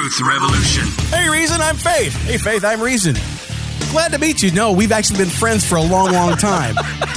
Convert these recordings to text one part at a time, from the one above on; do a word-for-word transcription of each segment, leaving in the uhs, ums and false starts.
Truth Revolution. Hey, Reason, I'm Faith. Hey, Faith, I'm Reason. Glad to meet you. No, we've actually been friends for a long, long time.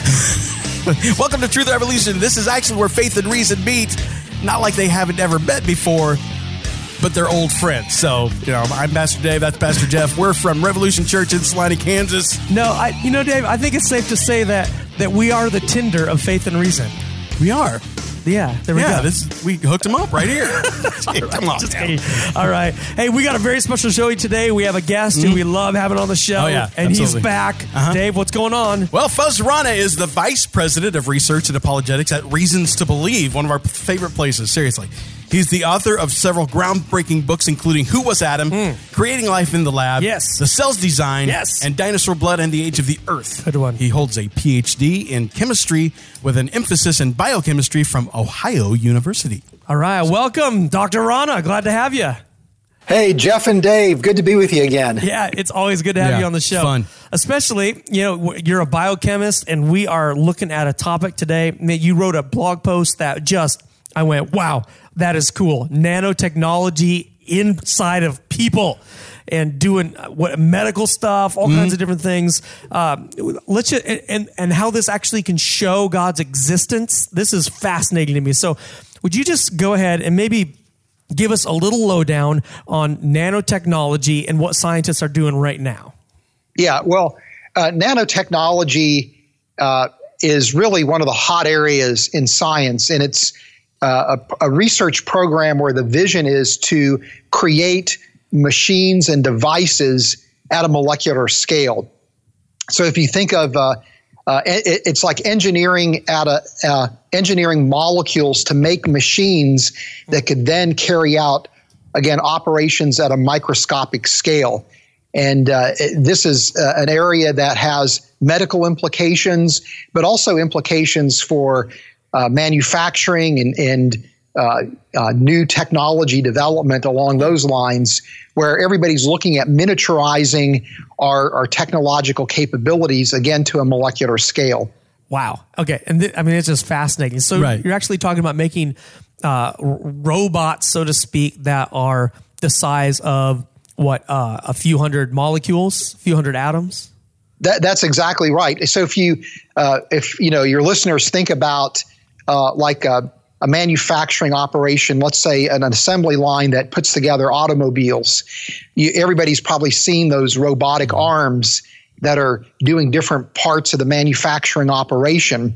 Welcome to Truth Revolution. This is actually where Faith and Reason meet. Not like they haven't ever met before, but they're old friends. So, you know, I'm Pastor Dave. That's Pastor Jeff. We're from Revolution Church in Salina, Kansas. No, I, you know, Dave, I think it's safe to say that that we are the Tinder of Faith and Reason. We are. Yeah, there we yeah, go. This, we hooked him up right here. Come on. Just kidding. All right. Hey, we got a very special show today. We have a guest mm-hmm. who we love having on the show. Oh, yeah, and absolutely. he's back. Uh-huh. Dave, what's going on? Well, Fuz Rana is the Vice President of Research and Apologetics at Reasons to Believe, one of our favorite places, seriously. He's the author of several groundbreaking books, including Who Was Adam?, mm. Creating Life in the Lab, yes. The Cell's Design, yes. and Dinosaur Blood and the Age of the Earth. Good one. He holds a P H D in chemistry with an emphasis in biochemistry from Ohio University. All right. Welcome, Doctor Rana. Glad to have you. Hey, Jeff and Dave. Good to be with you again. Yeah, it's always good to have yeah, you on the show. Fun. Especially, you know, you're a biochemist, and we are looking at a topic today. You wrote a blog post that just, I went, wow, that is cool. Nanotechnology inside of people and doing what medical stuff, all mm-hmm. kinds of different things. Um, let's just, and, and how this actually can show God's existence. This is fascinating to me. So would you just go ahead and maybe give us a little lowdown on nanotechnology and what scientists are doing right now? Yeah, well, uh, nanotechnology uh, is really one of the hot areas in science, and it's uh, a, a research program where the vision is to create machines and devices at a molecular scale. So if you think of uh, uh, it, it's like engineering at a uh, engineering molecules to make machines that could then carry out, again, operations at a microscopic scale. And uh, this is uh, an area that has medical implications, but also implications for uh, manufacturing and, and uh, uh, new technology development along those lines, where everybody's looking at miniaturizing our, our technological capabilities, again, to a molecular scale. Wow. Okay. And th- I mean, it's just fascinating. So right. You're actually talking about making uh, r- robots, so to speak, that are the size of what, uh, a few hundred molecules, a few hundred atoms? That, that's exactly right. So if you, uh, if you know, your listeners think about uh, like a, a manufacturing operation, let's say an assembly line that puts together automobiles, you, everybody's probably seen those robotic arms that are doing different parts of the manufacturing operation.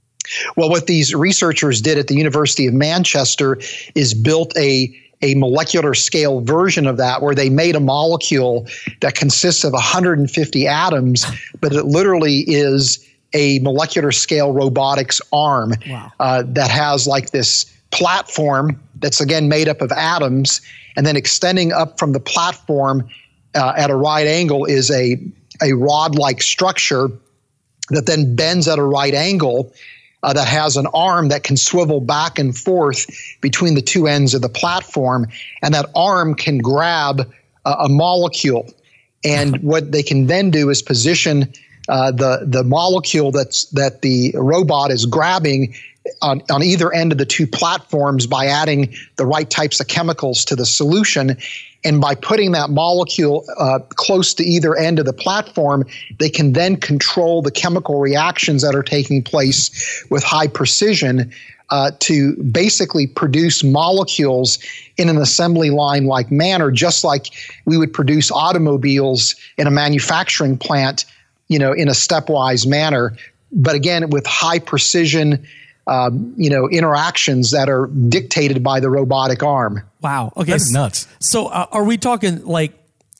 Well, what these researchers did at the University of Manchester is built a a molecular scale version of that, where they made a molecule that consists of one hundred fifty atoms, but it literally is a molecular scale robotics arm. Wow. uh, that has like this platform that's, again, made up of atoms, and then extending up from the platform uh, at a right angle is a, a rod-like structure that then bends at a right angle, Uh, that has an arm that can swivel back and forth between the two ends of the platform, and that arm can grab uh, a molecule. And what they can then do is position uh, the the molecule that's that the robot is grabbing on, on either end of the two platforms by adding the right types of chemicals to the solution. And by putting that molecule uh, close to either end of the platform, they can then control the chemical reactions that are taking place with high precision uh, to basically produce molecules in an assembly line-like manner, just like we would produce automobiles in a manufacturing plant, you know, in a stepwise manner. But again, with high precision Um, you know, interactions that are dictated by the robotic arm. Wow. Okay. That's nuts. So uh, are we talking like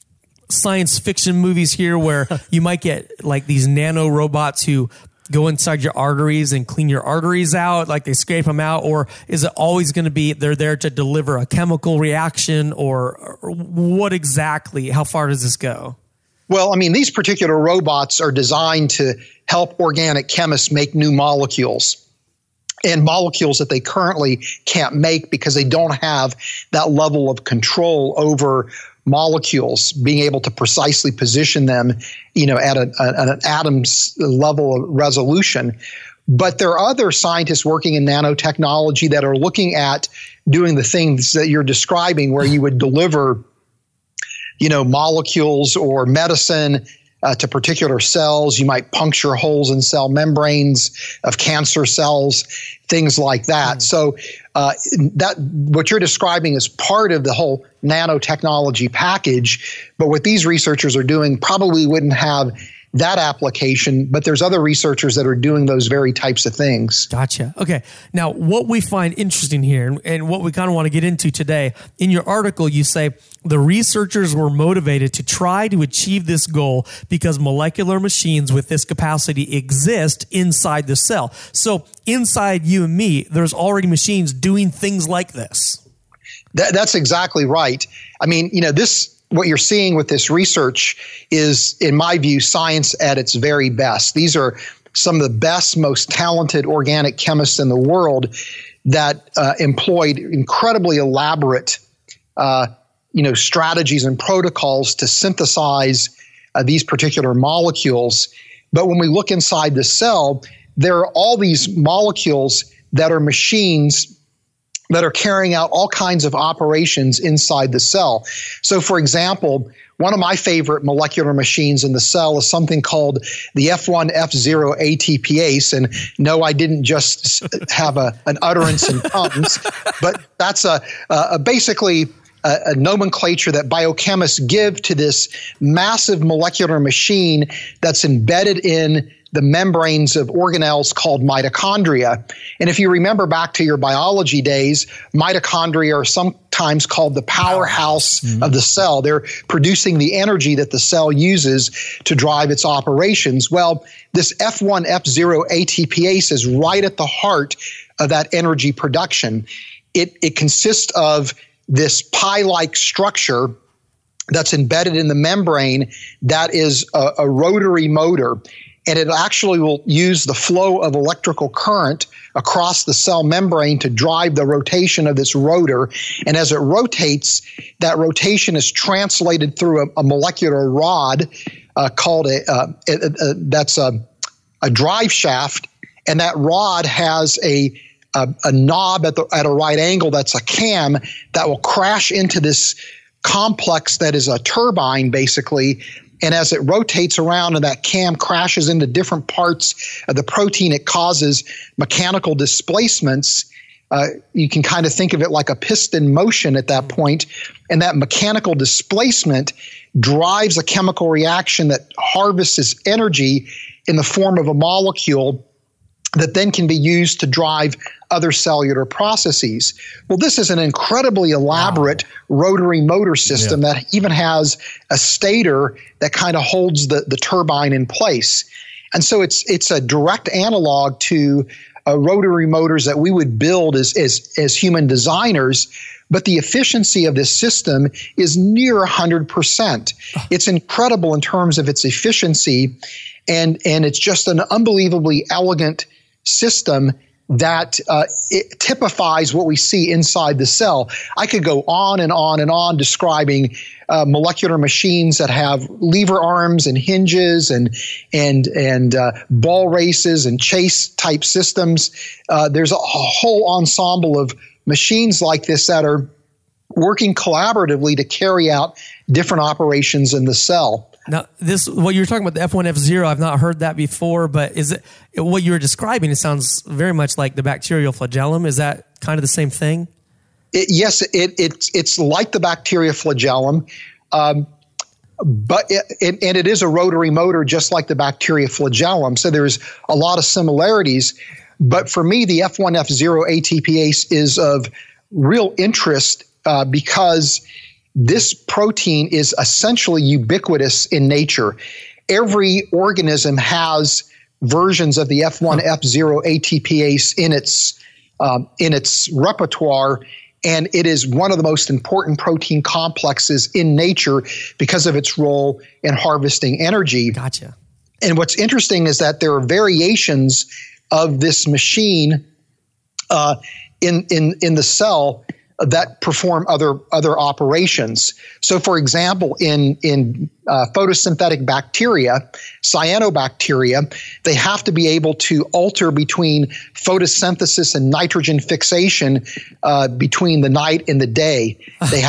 science fiction movies here where you might get like these nano robots who go inside your arteries and clean your arteries out, like they scrape them out? Or is it always going to be they're there to deliver a chemical reaction, or, or what exactly? How far does this go? Well, I mean, these particular robots are designed to help organic chemists make new molecules, and molecules that they currently can't make because they don't have that level of control over molecules, being able to precisely position them, you know, at, a, at an atom's level of resolution. But there are other scientists working in nanotechnology that are looking at doing the things that you're describing, where you would deliver you know, molecules or medicine uh, to particular cells. You might puncture holes in cell membranes of cancer cells, things like that. Mm. So uh, that what you're describing is part of the whole nanotechnology package. But what these researchers are doing probably wouldn't have that application, but there's other researchers that are doing those very types of things. Gotcha. Okay. Now, what we find interesting here and, and what we kind of want to get into today, in your article, you say the researchers were motivated to try to achieve this goal because molecular machines with this capacity exist inside the cell. So inside you and me, there's already machines doing things like this. That, that's exactly right. I mean, you know, this what you're seeing with this research is, in my view, science at its very best. These are some of the best, most talented organic chemists in the world that uh, employed incredibly elaborate, uh, you know, strategies and protocols to synthesize uh, these particular molecules. But when we look inside the cell, there are all these molecules that are machines that are carrying out all kinds of operations inside the cell. So, for example, one of my favorite molecular machines in the cell is something called the F one F zero A T P ase. And no, I didn't just have a, an utterance in tongues, but that's a, a basically a, a nomenclature that biochemists give to this massive molecular machine that's embedded in the membranes of organelles called mitochondria. And if you remember back to your biology days, mitochondria are sometimes called the powerhouse mm-hmm. of the cell. They're producing the energy that the cell uses to drive its operations. Well, this F one F zero A T P ase is right at the heart of that energy production. It, it consists of this pie-like structure that's embedded in the membrane that is a, a rotary motor. And it actually will use the flow of electrical current across the cell membrane to drive the rotation of this rotor. And as it rotates, that rotation is translated through a, a molecular rod uh, called a, uh, a, a that's a, a drive shaft. And that rod has a, a, a knob at, the, at a right angle that's a cam that will crash into this complex that is a turbine, basically. And as it rotates around and that cam crashes into different parts of the protein, it causes mechanical displacements. Uh, you can kind of think of it like a piston motion at that point. And that mechanical displacement drives a chemical reaction that harvests energy in the form of a molecule that then can be used to drive other cellular processes. Well, this is an incredibly elaborate wow. rotary motor system yeah. that even has a stator that kind of holds the, the turbine in place. And so it's it's a direct analog to uh, rotary motors that we would build as, as, as human designers, but the efficiency of this system is near one hundred percent. It's incredible in terms of its efficiency, and, and it's just an unbelievably elegant system that uh, it typifies what we see inside the cell. I could go on and on and on describing uh, molecular machines that have lever arms and hinges and and and uh, ball races and chase type systems. Uh, there's a whole ensemble of machines like this that are working collaboratively to carry out different operations in the cell. Now, this what you're talking about, the F one F zero, I've not heard that before, but is it what you're describing? It sounds very much like the bacterial flagellum. Is that kind of the same thing? It, yes, it, it, it's like the bacteria flagellum, um, but it, it, and it is a rotary motor just like the bacteria flagellum. So there's a lot of similarities. But for me, the F one F zero A T P ase is of real interest uh, because this protein is essentially ubiquitous in nature. Every organism has versions of the F one F zero A T P ase in its um, in its repertoire, and it is one of the most important protein complexes in nature because of its role in harvesting energy. Gotcha. And what's interesting is that there are variations of this machine uh, in in in the cell that perform other other operations. So, for example, in in uh, photosynthetic bacteria, cyanobacteria, they have to be able to alter between photosynthesis and nitrogen fixation uh, between the night and the day. They have to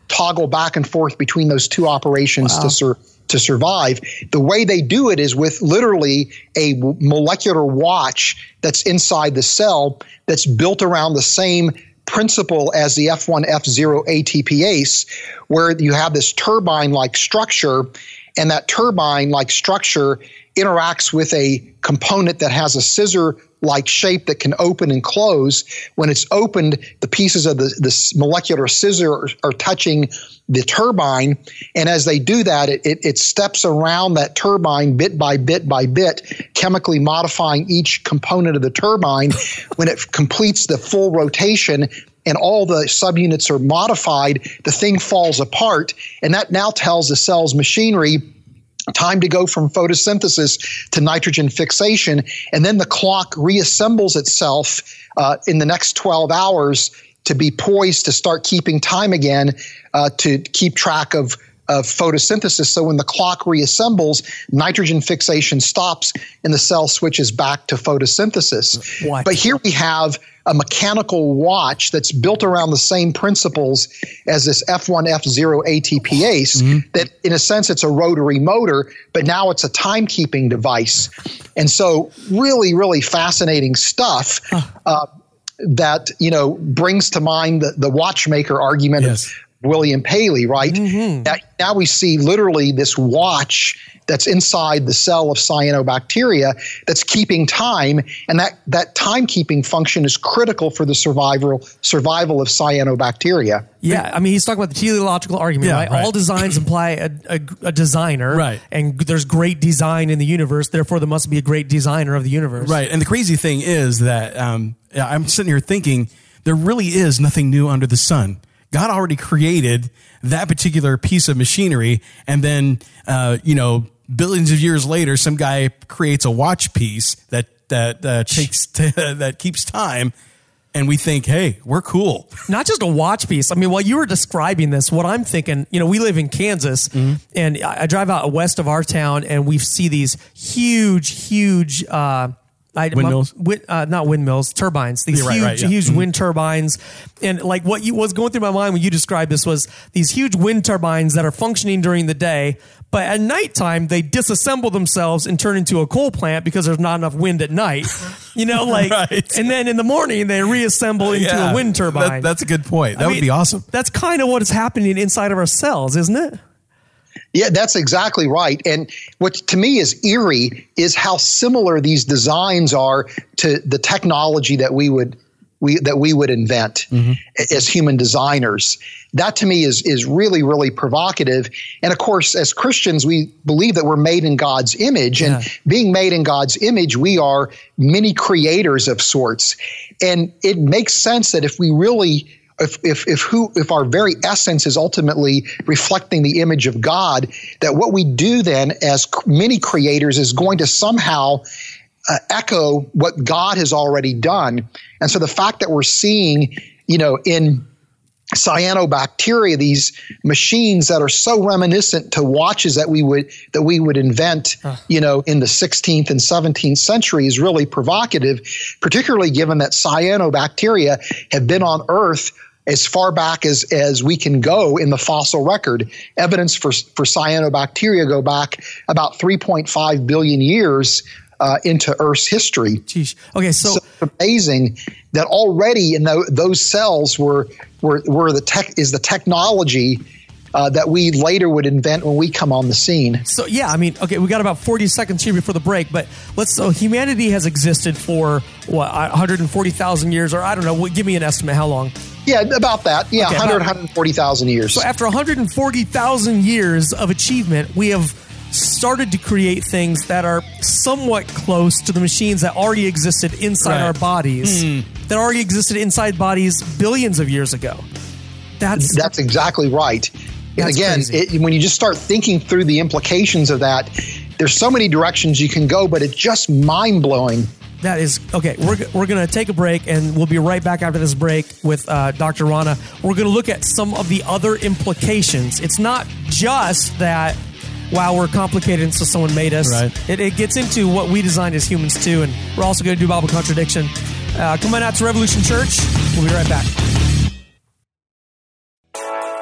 toggle back and forth between those two operations Wow. to sur- to survive. The way they do it is with literally a molecular watch that's inside the cell that's built around the same principle as the F one F zero A T P A C E, where you have this turbine-like structure, and that turbine-like structure interacts with a component that has a scissor-like shape that can open and close. When it's opened, the pieces of the this molecular scissor are, are touching the turbine, and as they do that, it, it, it steps around that turbine bit by bit by bit, chemically modifying each component of the turbine. When it completes the full rotation and all the subunits are modified, the thing falls apart, and that now tells the cell's machinery time to go from photosynthesis to nitrogen fixation, and then the clock reassembles itself uh, in the next twelve hours to be poised to start keeping time again, uh, to keep track of, of photosynthesis. So when the clock reassembles, nitrogen fixation stops and the cell switches back to photosynthesis. What? But here we have a mechanical watch that's built around the same principles as this F one F zero A T P A C E, mm-hmm. that in a sense it's a rotary motor, but now it's a timekeeping device. And so really, really fascinating stuff. Uh, that, you know, brings to mind the, the watchmaker argument yes. of William Paley, right? Mm-hmm. That now we see literally this watch that's inside the cell of cyanobacteria that's keeping time, and that, that timekeeping function is critical for the survival survival of cyanobacteria. Yeah, I mean, he's talking about the teleological argument, yeah, right? right? All designs imply a, a, a designer, right? And there's great design in the universe, therefore there must be a great designer of the universe. Right, and the crazy thing is that um, I'm sitting here thinking there really is nothing new under the sun. God already created that particular piece of machinery, and then, uh, you know, billions of years later, some guy creates a watch piece that that uh, takes t- that keeps time, and we think, hey, we're cool. Not just a watch piece. I mean, while you were describing this, what I'm thinking, you know, we live in Kansas, mm-hmm. and I, I drive out west of our town, and we see these huge, huge. Uh, I, windmills, my, uh, not windmills, turbines. These You're huge, right, right, yeah. huge mm-hmm. wind turbines, and like what you was going through my mind when you described this was these huge wind turbines that are functioning during the day, but at nighttime they disassemble themselves and turn into a coal plant because there's not enough wind at night. You know, like, right. And then in the morning they reassemble into yeah, a wind turbine. That, that's a good point. That I would mean, be awesome. That's kind of what is happening inside of our cells, isn't it? Yeah, that's exactly right. And what to me is eerie is how similar these designs are to the technology that we would we that we would invent mm-hmm. as human designers. That to me is is really, really provocative. And of course, as Christians, we believe that we're made in God's image. And yeah. being made in God's image, we are mini creators of sorts. And it makes sense that if we really If if if who if our very essence is ultimately reflecting the image of God, that what we do then as many creators is going to somehow uh, echo what God has already done. And so the fact that we're seeing, you know, in cyanobacteria, these machines that are so reminiscent to watches that we would that we would invent, huh. you know, in the sixteenth and seventeenth century is really provocative, particularly given that cyanobacteria have been on Earth as far back as, as we can go in the fossil record. Evidence for, for cyanobacteria go back about three point five billion years uh, into Earth's history. Jeez. Okay, so, so it's amazing that already in the, those cells were were, were the tech is the technology uh, that we later would invent when we come on the scene. So yeah, I mean, okay, we got about forty seconds here before the break, but let's. So humanity has existed for what one hundred forty thousand years, or I don't know. Give me an estimate. How long? Yeah, about that. Yeah, okay, one hundred, about, one hundred forty thousand years. So after one hundred forty thousand years of achievement, we have started to create things that are somewhat close to the machines that already existed inside right. our bodies, mm. that already existed inside bodies billions of years ago. That's that's exactly right. And again, it, when you just start thinking through the implications of that, there's so many directions you can go, but it's just mind-blowing. That is, okay, we're, we're going to take a break, and we'll be right back after this break with uh, Doctor Rana. We're going to look at some of the other implications. It's not just that, wow, we're complicated and so someone made us. Right. It, it gets into what we designed as humans, too, and we're also going to do Bible contradiction. Uh, come on out to Revolution Church. We'll be right back.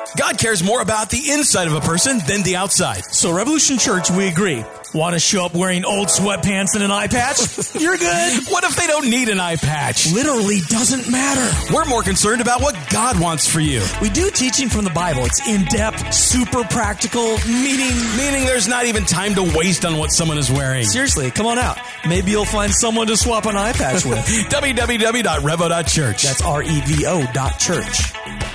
God cares more about the inside of a person than the outside. So Revolution Church, we agree. Want to show up wearing old sweatpants and an eye patch? You're good. What if they don't need an eye patch? Literally doesn't matter. We're more concerned about what God wants for you. We do teaching from the Bible. It's in-depth, super practical, meaning... Meaning there's not even time to waste on what someone is wearing. Seriously, come on out. Maybe you'll find someone to swap an eye patch with. w w w dot revo dot church. That's R E V O dot church.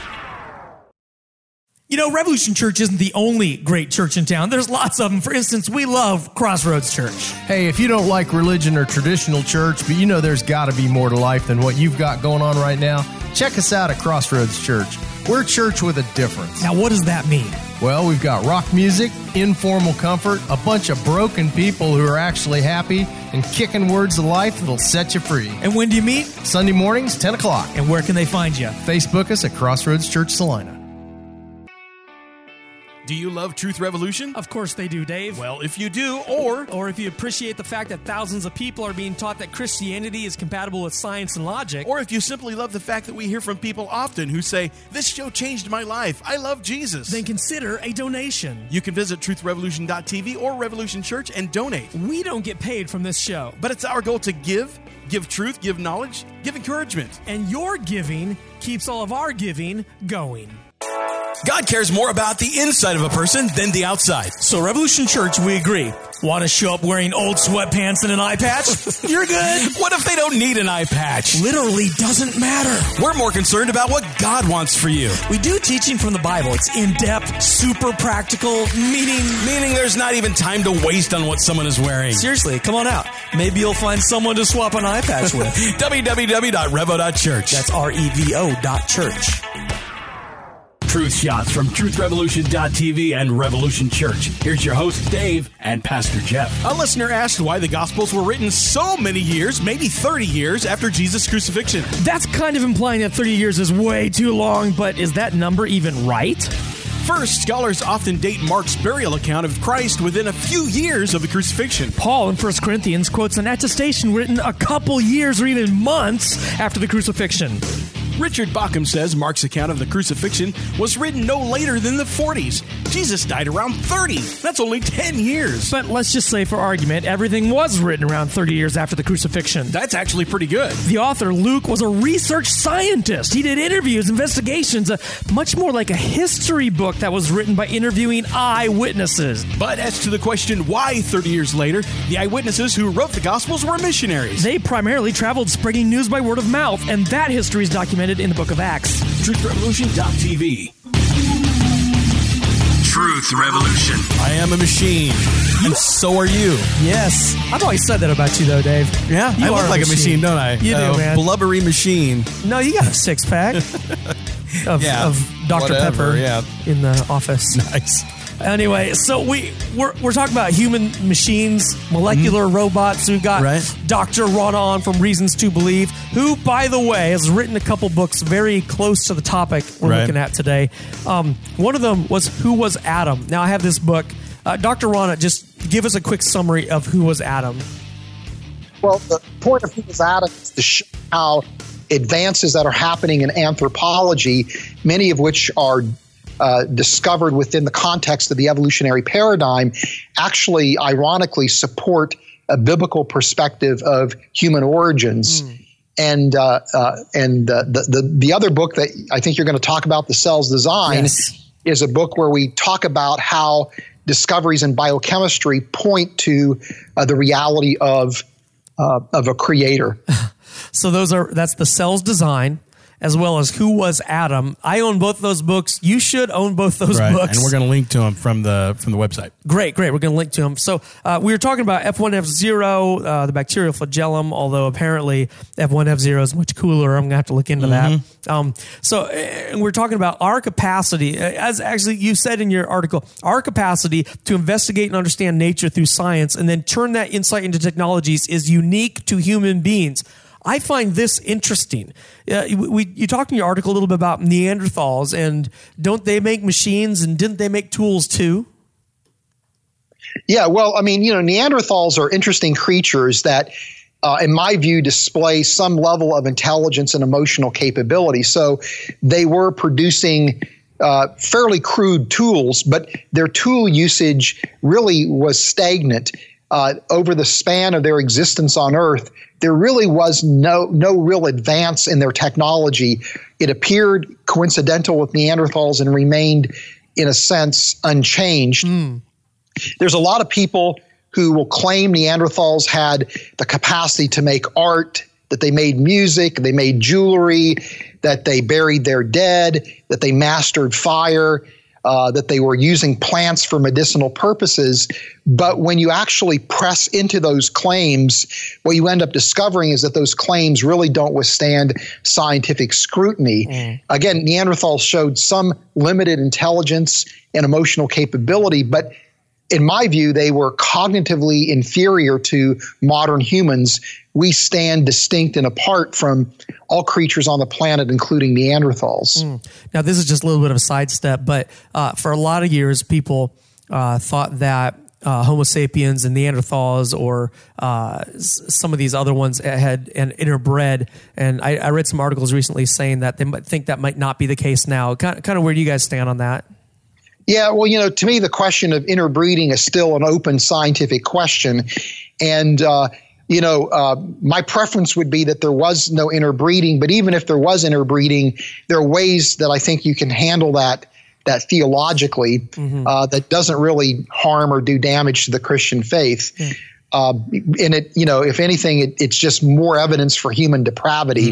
You know, Revolution Church isn't the only great church in town. There's lots of them. For instance, we love Crossroads Church. Hey, if you don't like religion or traditional church, but you know there's got to be more to life than what you've got going on right now, check us out at Crossroads Church. We're a church with a difference. Now, what does that mean? Well, we've got rock music, informal comfort, a bunch of broken people who are actually happy, and kicking words of life that'll set you free. And when do you meet? Sunday mornings, ten o'clock. And where can they find you? Facebook us at Crossroads Church Salina. Do you love Truth Revolution? Of course they do, Dave. Well, if you do, or... Or if you appreciate the fact that thousands of people are being taught that Christianity is compatible with science and logic. Or if you simply love the fact that we hear from people often who say, this show changed my life. I love Jesus. Then consider a donation. You can visit truth revolution dot t v or Revolution Church and donate. We don't get paid from this show. But it's our goal to give, give truth, give knowledge, give encouragement. And your giving keeps all of our giving going. God cares more about the inside of a person than the outside. So Revolution Church, we agree. Want to show up wearing old sweatpants and an eye patch? You're good. What if they don't need an eye patch? Literally doesn't matter. We're more concerned about what God wants for you. We do teaching from the Bible. It's in-depth, super practical, meaning... Meaning there's not even time to waste on what someone is wearing. Seriously, come on out. Maybe you'll find someone to swap an eye patch with. w w w dot revo dot church. That's R E V O dot church. Truth Shots from truth revolution dot t v and Revolution Church. Here's your host, Dave, and Pastor Jeff. A listener asked why the Gospels were written so many years, maybe thirty years, after Jesus' crucifixion. That's kind of implying that thirty years is way too long, but is that number even right? First, scholars often date Mark's burial account of Christ within a few years of the crucifixion. Paul in First Corinthians quotes an attestation written a couple years or even months after the crucifixion. Richard Bauckham says Mark's account of the crucifixion was written no later than the forties. Jesus died around thirty. That's only ten years. But let's just say, for argument, everything was written around thirty years after the crucifixion. That's actually pretty good. The author, Luke, was a research scientist. He did interviews, investigations, a, much more like a history book that was written by interviewing eyewitnesses. But as to the question why thirty years later, the eyewitnesses who wrote the Gospels were missionaries. They primarily traveled spreading news by word of mouth, and that history is documented in the book of Acts. truth revolution dot t v. Truth Revolution. I am a machine, and so are you. Yes. I've always said that about you, though, Dave. Yeah, you I look are like a machine, don't I? You uh, do, man. Blubbery machine. No, you got a six-pack of, Yeah, of Doctor whatever, Pepper yeah. in the office. Nice. Anyway, so we, we're, we're talking about human machines, molecular mm-hmm. robots. We've got right. Doctor Ron On from Reasons to Believe, who, by the way, has written a couple books very close to the topic we're right. looking at today. Um, one of them was Who Was Adam? Now, I have this book. Uh, Doctor Ron, just give us a quick summary of Who Was Adam. Well, the point of Who Was Adam is to show how advances that are happening in anthropology, many of which are Uh, discovered within the context of the evolutionary paradigm, actually, ironically, support a biblical perspective of human origins. Mm. And uh, uh, and uh, the, the the other book that I think you're going to talk about, The Cell's Design, yes. is a book where we talk about how discoveries in biochemistry point to uh, the reality of uh, of a creator. So those are that's The Cell's Design, as well as Who Was Adam. I own both those books. You should own both those right. books. And we're going to link to them from the from the website. Great, great. We're going to link to them. So uh, we were talking about F one F zero, uh, the bacterial flagellum, although apparently F one F zero is much cooler. I'm going to have to look into mm-hmm. that. Um, so uh, we're talking about our capacity, as actually you said in your article, our capacity to investigate and understand nature through science and then turn that insight into technologies is unique to human beings. I find this interesting. Uh, we, you talked in your article a little bit about Neanderthals, and don't they make machines, and didn't they make tools too? Yeah, well, I mean, you know, Neanderthals are interesting creatures that, uh, in my view, display some level of intelligence and emotional capability. So they were producing uh, fairly crude tools, but their tool usage really was stagnant. Uh, over the span of their existence on Earth, there really was no no real advance in their technology. It appeared coincidental with Neanderthals and remained, in a sense, unchanged. Mm. There's a lot of people who will claim Neanderthals had the capacity to make art, that they made music, they made jewelry, that they buried their dead, that they mastered fire, uh, that they were using plants for medicinal purposes. But when you actually press into those claims, what you end up discovering is that those claims really don't withstand scientific scrutiny. Mm. Again, Neanderthals showed some limited intelligence and emotional capability, but in my view, they were cognitively inferior to modern humans. We stand distinct and apart from all creatures on the planet, including Neanderthals. Mm. Now, this is just a little bit of a sidestep, but uh, for a lot of years, people uh, thought that uh, Homo sapiens and Neanderthals or uh, s- some of these other ones had an interbred. And I, I read some articles recently saying that they might think that might not be the case now. Kind of, kind of where do you guys stand on that? Yeah, well, you know, to me, the question of interbreeding is still an open scientific question. And, uh, you know, uh, my preference would be that there was no interbreeding. But even if there was interbreeding, there are ways that I think you can handle that that theologically mm-hmm. uh, that doesn't really harm or do damage to the Christian faith. Mm. Uh, and it, you know, if anything, it, it's just more evidence for human depravity.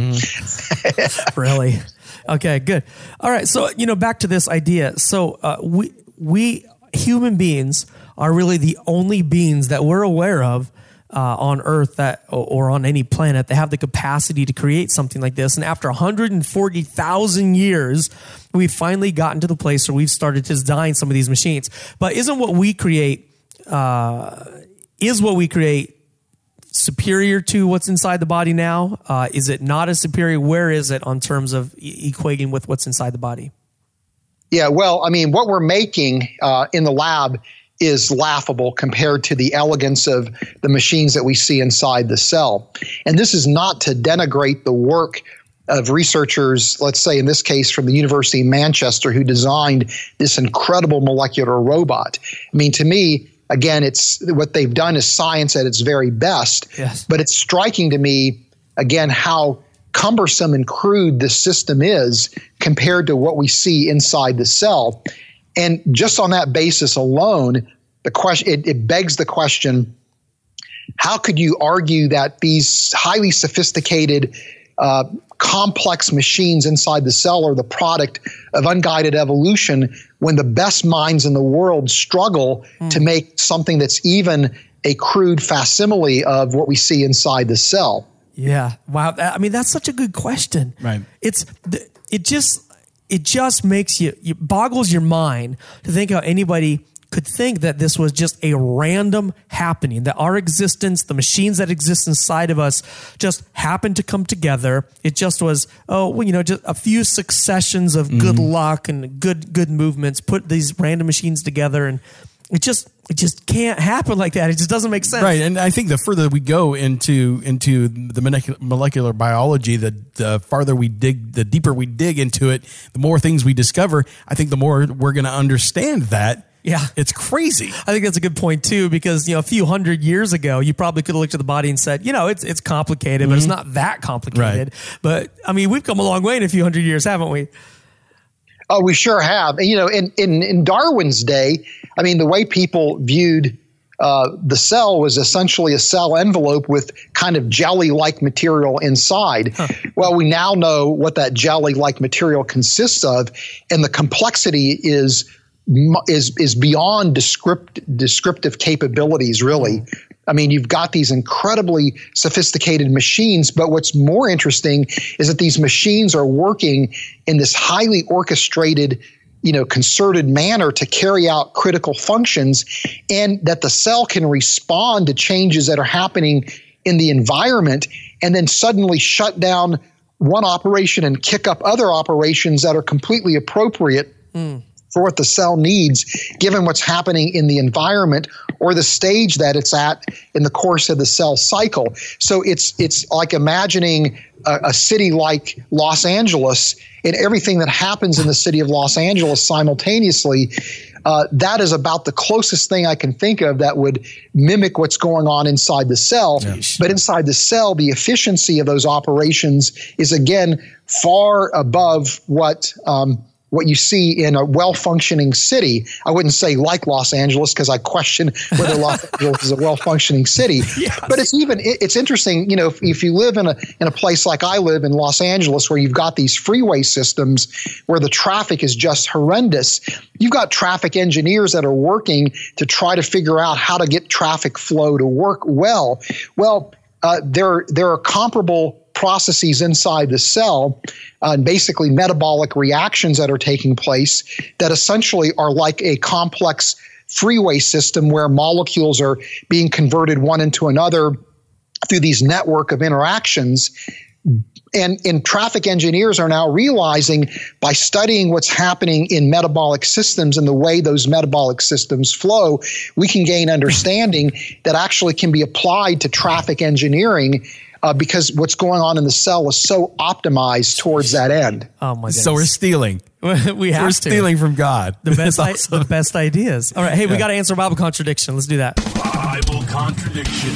Mm. Really? Okay, good. All right. So, you know, back to this idea. So uh, we, we human beings are really the only beings that we're aware of uh, on Earth that, or on any planet that have the capacity to create something like this. And after one hundred forty thousand years, we've finally gotten to the place where we've started to design some of these machines. But isn't what we create, uh, is what we create superior to what's inside the body now? Uh, is it not as superior? Where is it on terms of e- equating with what's inside the body? Yeah, well, I mean, what we're making uh, in the lab is laughable compared to the elegance of the machines that we see inside the cell. And this is not to denigrate the work of researchers, let's say in this case from the University of Manchester, who designed this incredible molecular robot. I mean, to me, again, it's what they've done is science at its very best. Yes. But it's striking to me, again, how cumbersome and crude this system is compared to what we see inside the cell. And just on that basis alone, the question it, it begs the question: how could you argue that these highly sophisticated, uh, complex machines inside the cell are the product of unguided evolution when the best minds in the world struggle mm. to make something that's even a crude facsimile of what we see inside the cell? Yeah. Wow. I mean, that's such a good question. Right. It's, it just, it just makes you, it boggles your mind to think how anybody could think that this was just a random happening, that our existence, the machines that exist inside of us just happened to come together. It just was, oh, well, you know, just a few successions of mm-hmm. good luck and good, good movements, put these random machines together. And it just, it just can't happen like that. It just doesn't make sense. Right. And I think the further we go into, into the molecular, molecular biology, the, the farther we dig, the deeper we dig into it, the more things we discover, I think the more we're going to understand that. Yeah. It's crazy. I think that's a good point too, because, you know, a few hundred years ago, you probably could have looked at the body and said, you know, it's, it's complicated, mm-hmm. but it's not that complicated. Right. But I mean, we've come a long way in a few hundred years, haven't we? Oh, we sure have. And, you know, in, in, in Darwin's day, I mean, the way people viewed uh, the cell was essentially a cell envelope with kind of jelly-like material inside. Huh. Well, we now know what that jelly-like material consists of, and the complexity is is is beyond descript, descriptive capabilities, really. I mean, you've got these incredibly sophisticated machines, but what's more interesting is that these machines are working in this highly orchestrated, you know, concerted manner to carry out critical functions, and that the cell can respond to changes that are happening in the environment and then suddenly shut down one operation and kick up other operations that are completely appropriate. Mm. for what the cell needs, given what's happening in the environment or the stage that it's at in the course of the cell cycle. So it's it's like imagining a, a city like Los Angeles and everything that happens in the city of Los Angeles simultaneously. Uh, that is about the closest thing I can think of that would mimic what's going on inside the cell. Yes. But inside the cell, the efficiency of those operations is, again, far above what um, what you see in a well-functioning city. I wouldn't say like Los Angeles, because I question whether Los Angeles is a well-functioning city. Yes. But it's even it, it's interesting, you know, if, if you live in a in a place like I live in Los Angeles, where you've got these freeway systems where the traffic is just horrendous, you've got traffic engineers that are working to try to figure out how to get traffic flow to work well. Well, uh, there there are comparable processes inside the cell, uh, and basically metabolic reactions that are taking place that essentially are like a complex freeway system where molecules are being converted one into another through these network of interactions. And, and traffic engineers are now realizing, by studying what's happening in metabolic systems and the way those metabolic systems flow, we can gain understanding that actually can be applied to traffic engineering, uh, because what's going on in the cell is so optimized towards that end. Oh my goodness. So we're stealing. we have we're to. stealing from God. The best, I, the best ideas. All right. Hey, yeah. we got to answer Bible contradiction. Let's do that. Bible contradiction.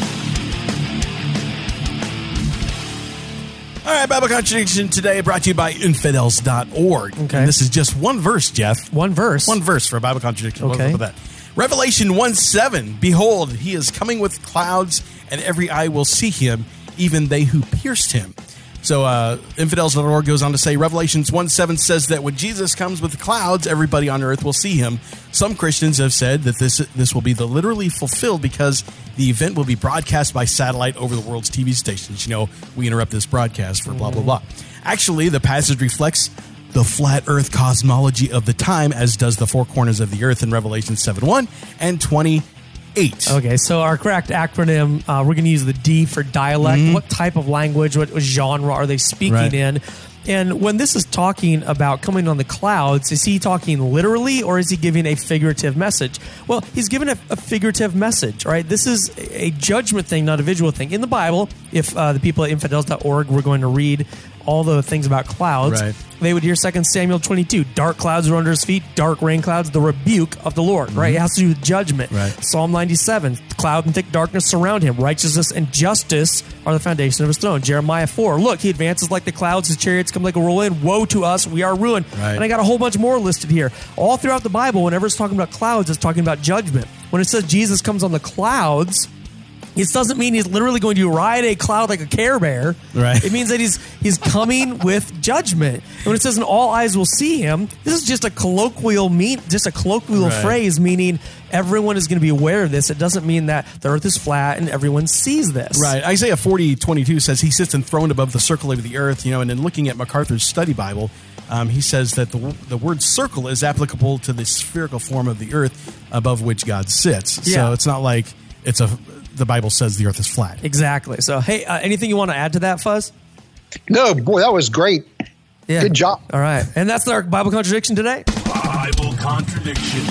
All right, Bible Contradiction today brought to you by infidels dot org. Okay. And this is just one verse, Jeff. One verse? One verse for a Bible Contradiction. Okay. What about that? Revelation one seven, behold, he is coming with clouds, and every eye will see him, even they who pierced him. So uh, infidels dot org goes on to say, Revelation one seven says that when Jesus comes with clouds, everybody on earth will see him. Some Christians have said that this this will be the literally fulfilled because the event will be broadcast by satellite over the world's T V stations. You know, we interrupt this broadcast for blah, blah, blah. Actually, the passage reflects the flat earth cosmology of the time, as does the four corners of the earth in Revelation seven one and twenty-eight. Okay, so our correct acronym, uh, we're going to use the D for dialect. Mm-hmm. What type of language, what genre are they speaking right. in? And when this is talking about coming on the clouds, is he talking literally, or is he giving a figurative message? Well, he's giving a, a figurative message, right? This is a judgment thing, not a visual thing. In the Bible, if uh, the people at infidels dot org were going to read all the things about clouds, right. they would hear Second Samuel twenty-two. Dark clouds are under his feet, dark rain clouds, the rebuke of the Lord, right? Mm-hmm. It has to do with judgment. Right. Psalm ninety-seven, cloud and thick darkness surround him. Righteousness and justice are the foundation of his throne. Jeremiah four, look, he advances like the clouds, his chariots come like a whirlwind. Woe to us, we are ruined. Right. And I got a whole bunch more listed here. All throughout the Bible, whenever it's talking about clouds, it's talking about judgment. When it says Jesus comes on the clouds, it doesn't mean he's literally going to ride a cloud like a Care Bear. Right. It means that he's he's coming with judgment. And when it says, "And all eyes will see him," this is just a colloquial mean, just a colloquial right. phrase, meaning everyone is going to be aware of this. It doesn't mean that the earth is flat and everyone sees this. Right. Isaiah forty twenty-two says he sits enthroned above the circle of the earth. You know, and then looking at MacArthur's study Bible, um, he says that the the word circle is applicable to the spherical form of the earth above which God sits. Yeah. So it's not like it's a. The Bible says the earth is flat. Exactly. So, hey, uh, anything you want to add to that, Fuzz? No, boy, that was great. Yeah. Good job. All right. And that's our Bible contradiction today. Bible contradiction.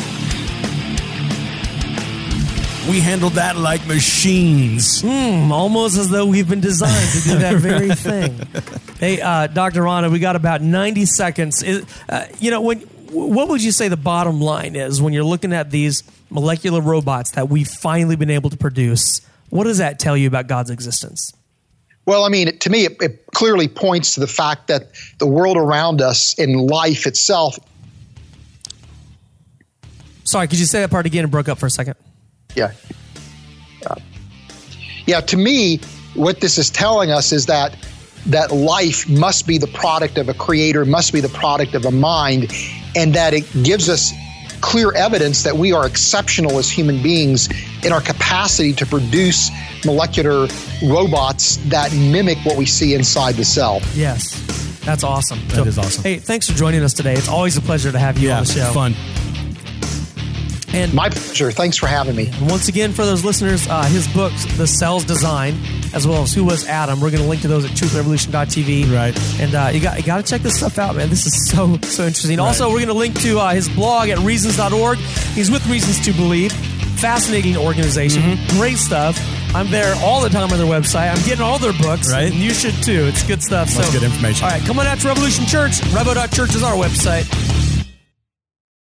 We handled that like machines. Mm, almost as though we've been designed to do that very thing. Hey, uh, Doctor Rana, we got about ninety seconds. Is, uh, you know, when what would you say the bottom line is when you're looking at these molecular robots that we've finally been able to produce? What does that tell you about God's existence? Well, I mean, it, to me, it, it clearly points to the fact that the world around us and life itself. Sorry, could you say that part again? It broke up for a second. Yeah. Uh, yeah, to me, what this is telling us is that that life must be the product of a creator, must be the product of a mind, and that it gives us clear evidence that we are exceptional as human beings in our capacity to produce molecular robots that mimic what we see inside the cell. Yes, that's awesome. That so, is awesome. Hey, thanks for joining us today. It's always a pleasure to have you yeah, on the show. Fun. And my pleasure. Thanks for having me. once again, for those listeners, uh, his books, The Cells Design, as well as Who Was Adam, we're going to link to those at truth revolution dot t v. Right. And uh, you got you got to check this stuff out, man. This is so, so interesting. Right. Also, we're going to link to uh, his blog at reasons dot org. He's with Reasons to Believe. Fascinating organization. Mm-hmm. Great stuff. I'm there all the time on their website. I'm getting all their books. Right. And you should too. It's good stuff. That's so, good information. All right, come on out to Revolution Church. revo dot church is our website.